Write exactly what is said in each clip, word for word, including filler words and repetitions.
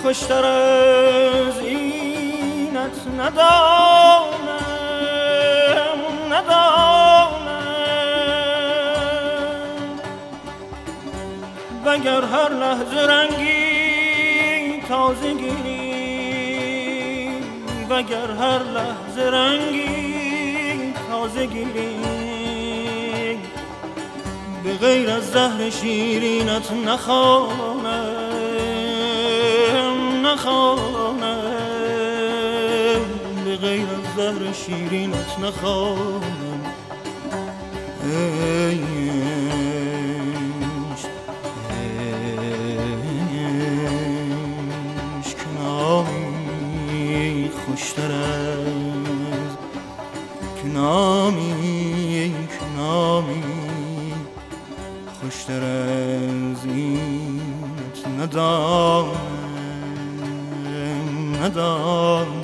خوشتر از اینت ندانم ندانم وگر هر لحظه رنگی تازه گیری وگر هر لحظه رنگی تازه گیری به غیر از زهر شیرینت نخوانم نخوانم به غیر از زهر شیرینت نخوانم ای عشق نامی خوشتر از که نامی که نامی خوشتر از اینت ندانم ندانم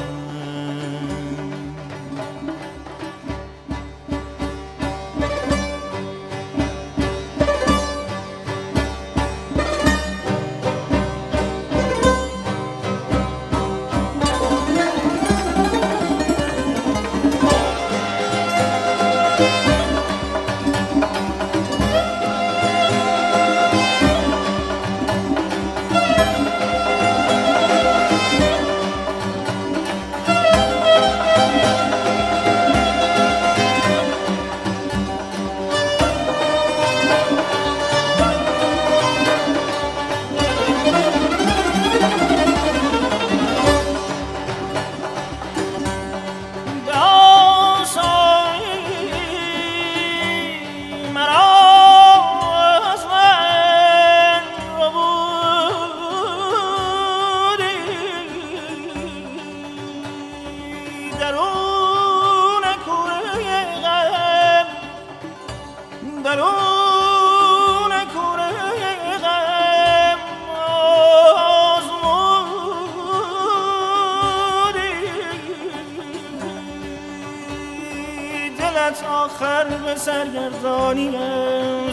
آخر به سرگردانیم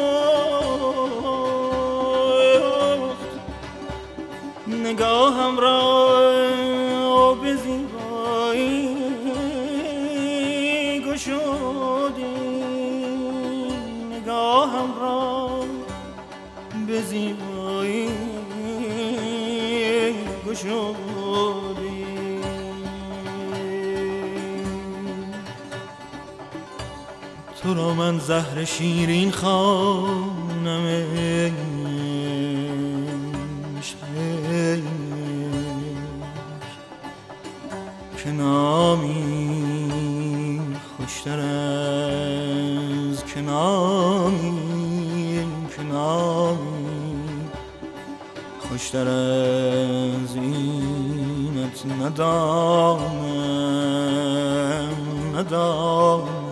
سوخت نگاهم را به زیبایی گشودی نگاهم را به زیبایی گشودی تو را من زهر شیرین خوانم عشق که نامی خوشتر از که نامی که نامی خوشتر از اینت ندانم ندانم